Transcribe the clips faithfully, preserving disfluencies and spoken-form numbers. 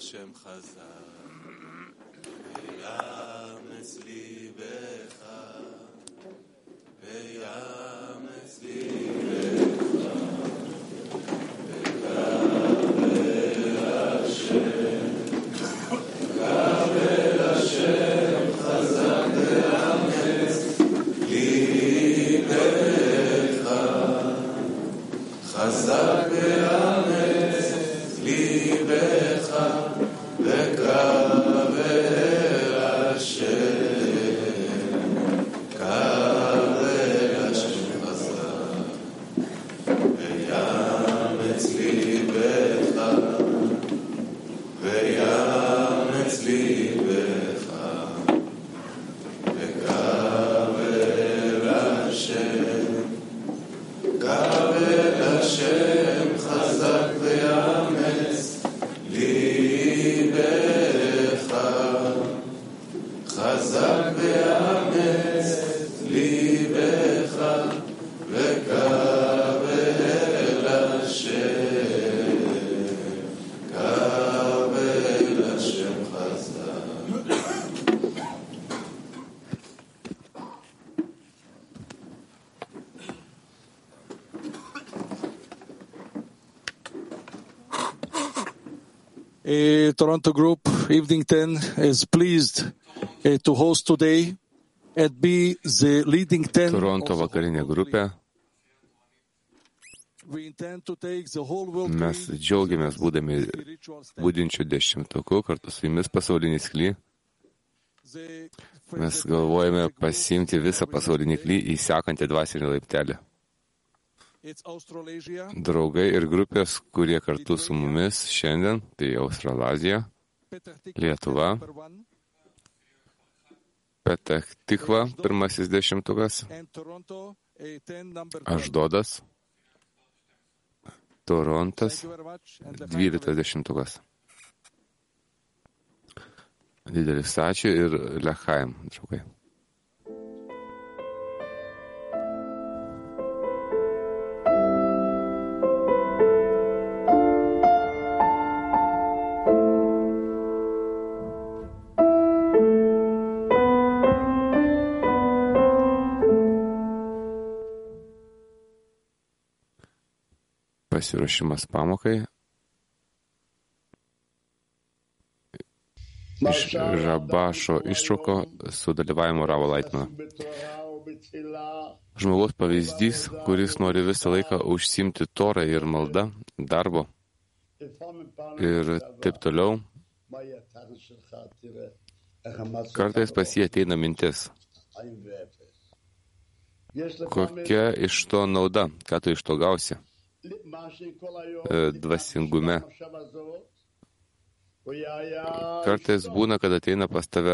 Uh, Toronto Group, Evening ten, is pleased uh, to host today and be the leading ten. Toronto vakarinė grupė. We intend to take the whole world. Mes džiaugiamės būdami budinčių dešimtuku kartu su jumis pasaulinį sklį. Mes galvojame pasiimti visą pasaulinį klį į sekantį dvasinį laiptelį. Draugai ir grupės, kurie kartu su mumis šiandien, tai Australazija, Lietuva, Petach Tikva, pirmasis dešimtukas, Aždodas, Torontas, dvyliktas dešimtukas. Didelis ačiū ir Lechaim, draugai. Pasiruošimas pamokai. Iš Rabašo ištrauko su dalyvavimu Ravo Laitmano. Žmogaus pavyzdys, kuris nori visą laiką užsiimti torą ir maldą, darbo ir taip toliau. Kartais pas jį ateina mintis. Kokia iš to nauda, ką tu iš to gausi? Dvasingume. Kartais būna, kad ateina pas tave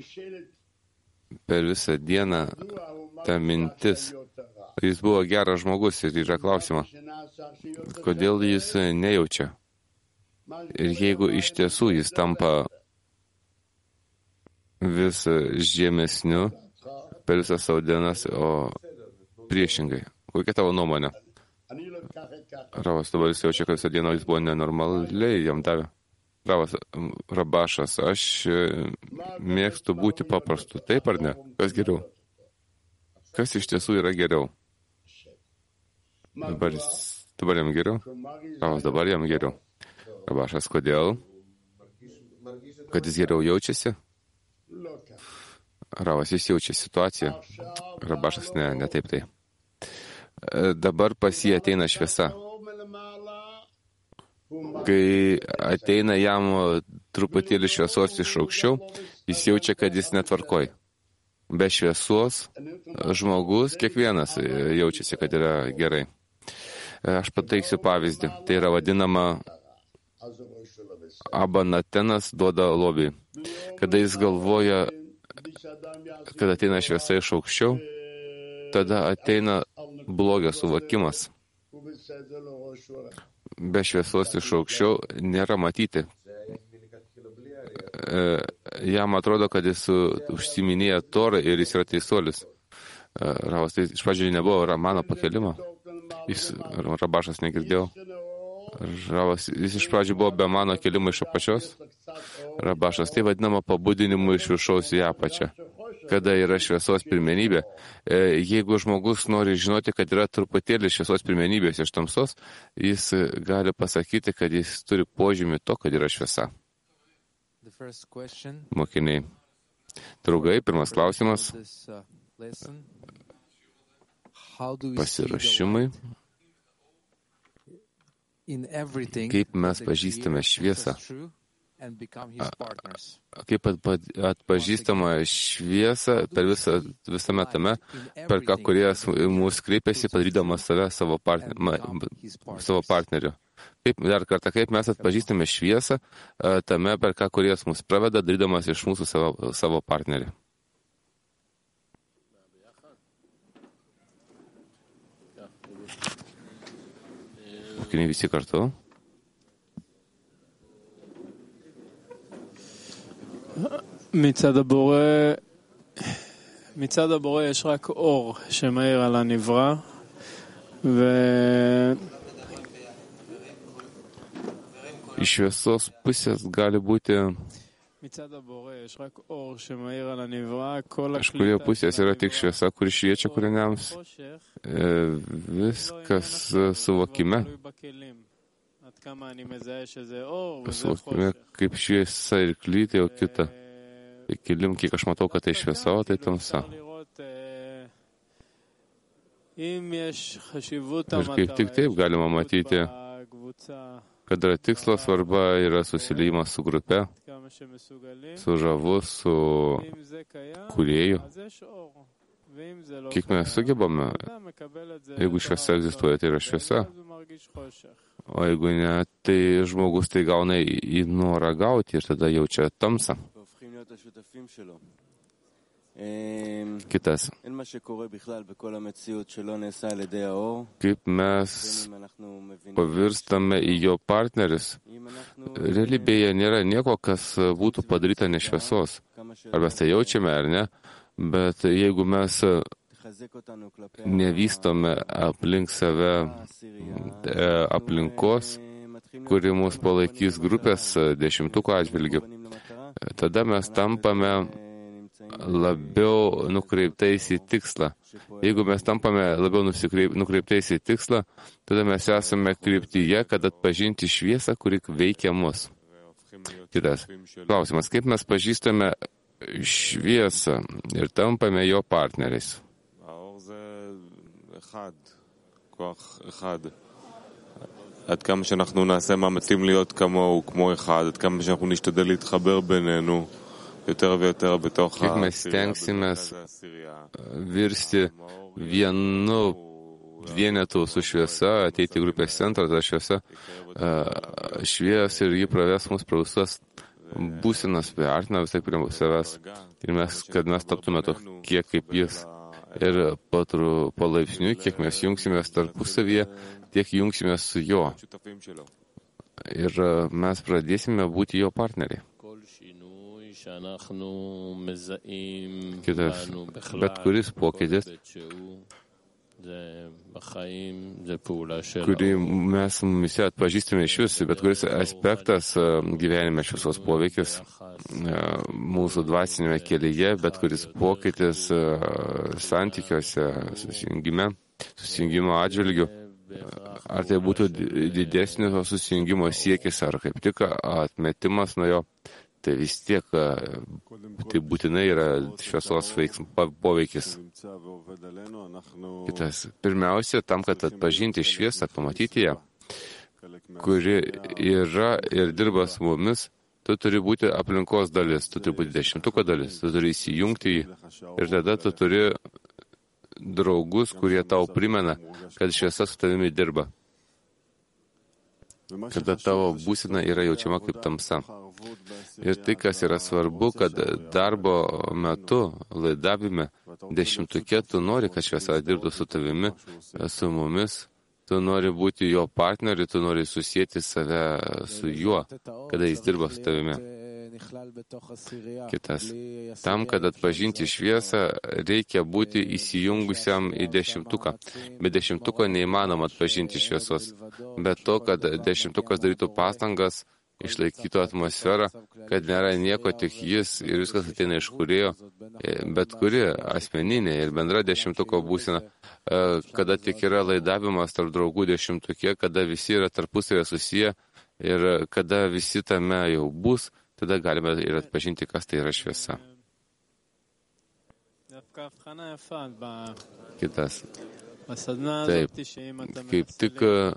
per visą dieną ta mintis. Jis buvo geras žmogus ir yra klausima, kodėl jis nejaučia. Ir jeigu iš tiesų jis tampa vis žemesniu per visą savo dienas, o priešingai. Kokia tavo nuomonė? Ravas dabar jis jaučia, kad visą dieną jis buvo nenormaliai jam davė. Ravas, Rabašas, aš mėgstu būti paprastu. Taip ar ne? Kas geriau? Kas iš tiesų yra geriau? Dabar, dabar jam geriau? Ravas, dabar jam geriau. Rabašas, kodėl? Kad jis geriau jaučiasi? Ravas, jis jaučia situaciją. Rabašas, ne, ne taip tai. Dabar pas jį ateina šviesa. Kai ateina jam truputėlį šviesos iš aukščiau, jis jaučia, kad jis netvarkoj. Be šviesos žmogus, kiekvienas jaučiasi, kad yra gerai. Aš pateiksiu pavyzdį. Tai yra vadinama abanatenas duoda lobį. Kada jis galvoja, kad ateina šviesa iš aukščiau, tada ateina blogio suvokimas. Be šviesos iš aukščiau nėra matyti. E, jam atrodo, kad jis užsiminėja torą ir jis yra teisuolis. E, Ravas, tai iš pradžių nebuvo Ramano pakelimo. Jis, Rabašas negirdėjau. Ravas, jis iš pradžių buvo be mano kelimo iš apačios. Rabašas, tai vadinama pabudinimu iš viršaus į apačią. Kada yra šviesos pirmenybė, jeigu žmogus nori žinoti, kad yra truputėlį šviesos pirmenybės iš tamsos, jis gali pasakyti, kad jis turi požymį to, kad yra šviesa. Mokiniai. Draugai, pirmas klausimas. Pasiruošimai. Kaip mes pažįstame šviesą? Kaip atpažįstama šviesą per visą, visame tame, per ką kuriejas mūsų kreipiasi, padarydamas save savo, partner, savo partneriu. Kaip, dar kartą, kaip mes atpažįstame šviesą tame, per ką kuriejas mūsų praveda, darydamas iš mūsų savo, savo partnerį. Mokiniai visi kartu. מצד הבורא, מצד הבורא יש רק אור שמאיר על הנברא, ו... Iš šviesos pusės gali būti, iš kurio pusės yra tik šviesa, kur šviečia kūriniams, viskas suvokime. Suvokime kaip šviesa ir klytė, o kita. Kilim, kiek aš matau, kad tai šviesa, o tai tamsa. Ir kaip tik taip galima matyti, kad yra tikslo svarba, yra susiliejimas su grupe, su žavu, su kūrėju. Kiek mes sugebame, jeigu šviesa egzistuoja, tai yra šviesa. O jeigu ne, tai žmogus tai gauna į norą gauti ir tada jaučia tamsą. Kitas. Kaip mes pavirstame į jo partnerius. Realybėje nėra nieko, kas būtų padaryta nešviesos. Ar mes tai jaučiame, ar ne? Bet jeigu mes nevystome aplink save aplinkos, kuri mus palaikys grupės dešimtuko atžvilgiu, tada mes tampame labiau nukreiptais į tikslą. Jeigu mes tampame labiau nukreiptais į tikslą, tada mes esame kryptyje, kad atpažinti šviesą, kuri veikia mus. Kitas klausimas. Kaip mes pažįstame šviesą ir tampame jo partneriais? עד כמה שאנחנו נעשה מאמצים להיות כמוהו, כמו אחד, עד כמה שאנחנו נשתדל להתחבר בינינו יותר ויותר בתוך Kaip mes stengsimės virsti vienu vienetu su šviesa, ateiti į grupės centrą, ta šviesa švies ir jį praves mus prausas būsenas, priartina visai prie savęs. Ir mes, kad mes taptume tokie kaip jis. Ir palaipsniui, kiek mes jungsimės tarpusavyje, tiek jungsimės su jo. Ir mes pradėsime būti jo partneriai. Kitas, bet kuris pokytis, kurį mes mumise atpažįstame iš vis, bet kuris aspektas gyvenime šviesos poveikis mūsų dvasinėme kelyje, bet kuris pokytis santykiuose, susijungime, susijungimo atžvilgiu, ar tai būtų didesnio susijungimo siekis, ar kaip tik atmetimas nuo jo, tai vis tiek tai būtinai yra šviesos veiksm, poveikis. Kitas. Pirmiausia, tam, kad atpažinti šviesą, pamatyti ją, kuri yra ir dirba su mumis, tu turi būti aplinkos dalis, tu turi būti dešimtuko dalis, tu turi įsijungti jį ir tada tu turi draugus, kurie tau primena, kad šviesa su tavimi dirba. Kada tavo būsena yra jaučiama kaip tamsa. Ir tai, kas yra svarbu, kad darbo metu, laidavime, dešimtuke, tu nori, kad šviesa dirbtų su tavimi, su mumis, tu nori būti jo partneriu, tu nori susijęti save su juo, kada jis dirba su tavimi. Kitas. Tam, kad atpažinti šviesą, reikia būti įsijungusiam į dešimtuką. Be dešimtuko neįmanoma atpažinti šviesos. Bet to, kad dešimtukas darytų pastangas išlaikytų atmosferą, kad nėra nieko tik jis ir viskas ateina iš kūrėjo, bet kuri asmeninė ir bendra dešimtuko būsena, kada tik yra laidavimas tarp draugų dešimtukė, kada visi yra tarpusavėje susiję ir kada visi tame jau bus, tada galime ir atpažinti, kas tai yra šviesa. Kitas. Taip, kaip tik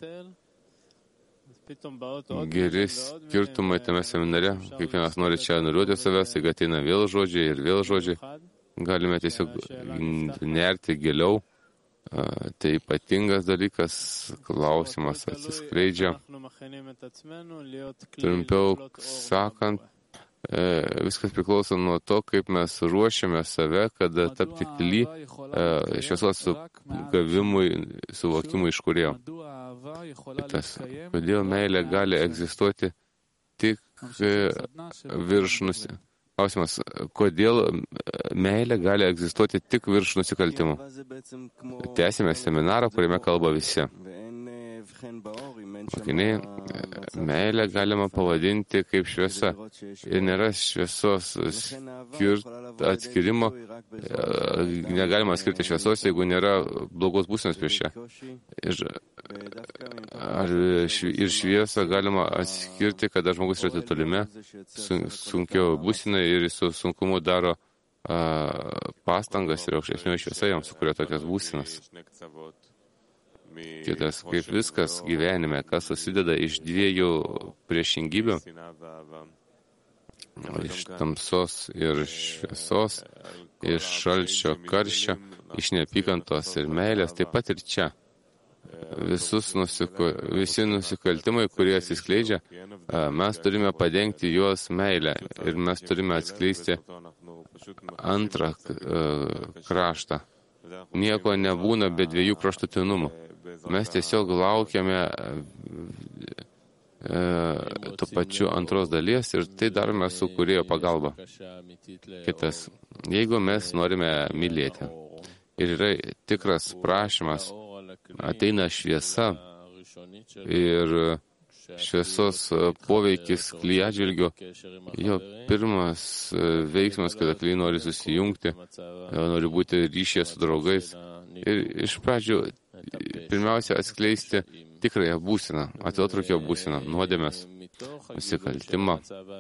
geri skirtumai tame seminare, kiekvienas nori čia anuliuoti savęs, tai ateina vėl žodžiai ir vėl žodžiai, galime tiesiog nerti giliau, tai ypatingas dalykas, klausimas atsiskleidžia. Trumpiau sakant, viskas priklauso nuo to, kaip mes ruošiame save, kad tapti kly šviesos gavimui, suvokimui iš kūrėjo. Kitas, kodėl meilė gali egzistuoti tik virš nusikaltimų. Klausimas, kodėl meilė gali egzistuoti tik virš nusikaltimų. Tęsime seminarą, kuriame kalba visi. Mokiniai, meilę galima pavadinti kaip šviesa. Ir nėra šviesos atskirimo, negalima atskirti šviesos, jeigu nėra blogos būsenos prieš ją. Ir, ar, ir šviesą galima atskirti, kada žmogus yra tolime, sunkiau būsina ir su sunkumu daro a, pastangas ir aukštesnioji šviesa jam sukuria tokias būsinas. Kitas, kaip viskas gyvenime, kas susideda iš dviejų priešingybių, iš tamsos ir šviesos, iš šalčio karščio, iš neapykantos ir meilės, taip pat ir čia. Visus nusiko, visi nusikaltimai, kurie atsiskleidžia, mes turime padengti juos meilę ir mes turime atskleisti antrą kraštą. Nieko nebūna be dviejų kraštutinumų. Mes tiesiog laukiame e, to pačiu antros dalies ir tai darome su kūrėjo pagalba. Kitas, jeigu mes norime mylėti ir yra tikras prašymas, ateina šviesa ir šviesos poveikis kly atžvilgiu, jo pirmas veiksmas, kada kly nori susijungti, nori būti ryšyje su draugais ir iš pradžių pirmiausia atskleisti tikrąją būseną, atotrūkio būseną, nuodėmės, nusikaltimą.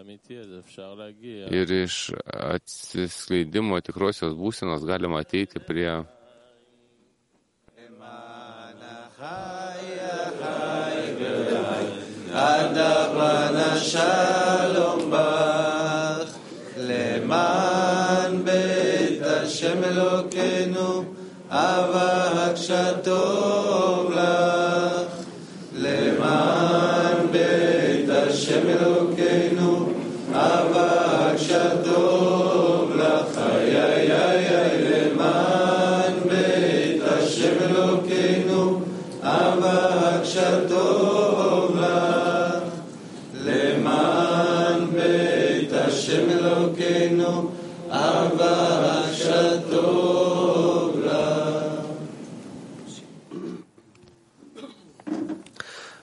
Ir iš atsiskleidimo tikrosios būsenos galima ateiti prie אבק שטוב לך, למען בית השם אלוקינו, אבק שטוב לך, איי איי איי, למען בית השם אלוקינו, אבק שטוב לך, למען בית השם אלוקינו, אבק